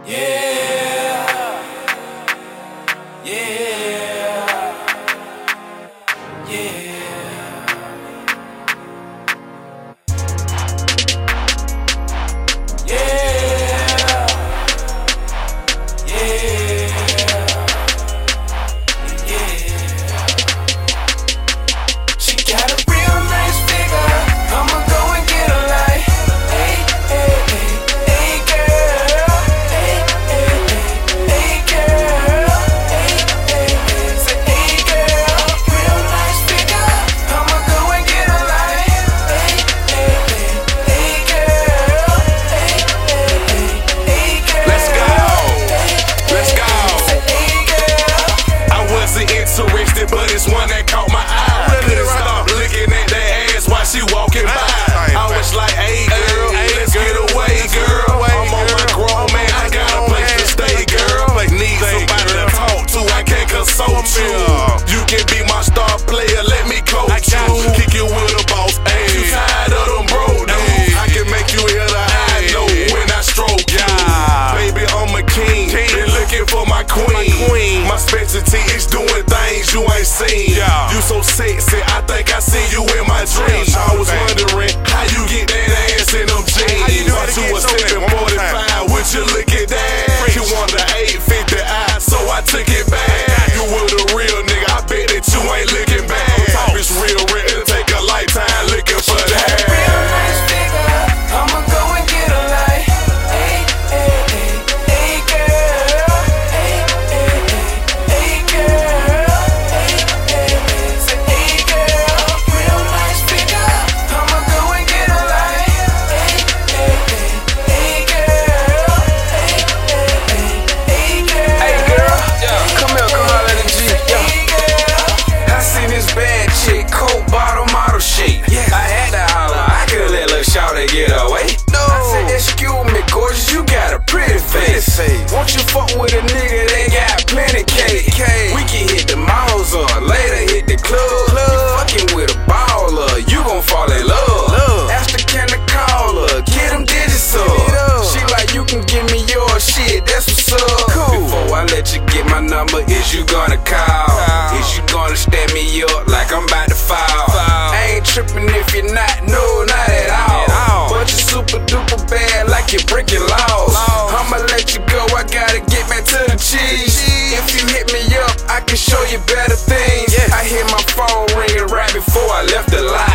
Yeah, yeah, yeah. But it's one that caught my eye. Couldn't stop looking at that ass while she walking by. I was like, hey girl, let's get away, girl. I'm on my grown man, I got a place to stay, girl. Need somebody to talk to, I can't consult you. You can be my star player, let me coach you. Kick you with a boss, ayy. You tired of them broke dudes? I can make you hear the high note when I stroke you. Baby, I'm a king, been looking for my queen. My specialty is doing things you ain't seen. You so sexy, I think I see you in my dreams. I was wondering how you get that ass in them jeans. Thought you was sipping 45, would you look at that? You wanted an 850i, so I took it back. You were the real nigga, I bet that you ain't looking back. Top is real, it'll take a lifetime looking for that. Real nice figure, I'ma go and get a light. Hey, hey, hey, hey girl. Hey, hey, hey, hey girl. Hey, hey, hey, say hey girl. Real nice figure, I'ma go and get a light. Hey, hey, hey, hey girl. Hey, hey, hey, hey girl. Hey girl, come here, come holler at the G. I seen this bad chick, Coke bottle model shake. I had to holler, I couldn't let little shawty get away. I said, excuse me, gorgeous, you got a pretty face. Won't you fuck with a nigga that got plenty cake? We can hit the malls or later hit the club. You fucking with a baller, you gon' fall in love. Ask the can to call her, get them digits up. She like, you can give me your shit, that's what's up. Before I let you get my number, is you gonna call? Is you gonna stand me up like I'm about to fall? I ain't tripping if you're not, no, not at all. But you're super duper bad like you're breaking laws. I'ma let you go, I gotta get back to the cheese. If you hit me up, I can show you better things. I hear my phone ringing right before I left the line.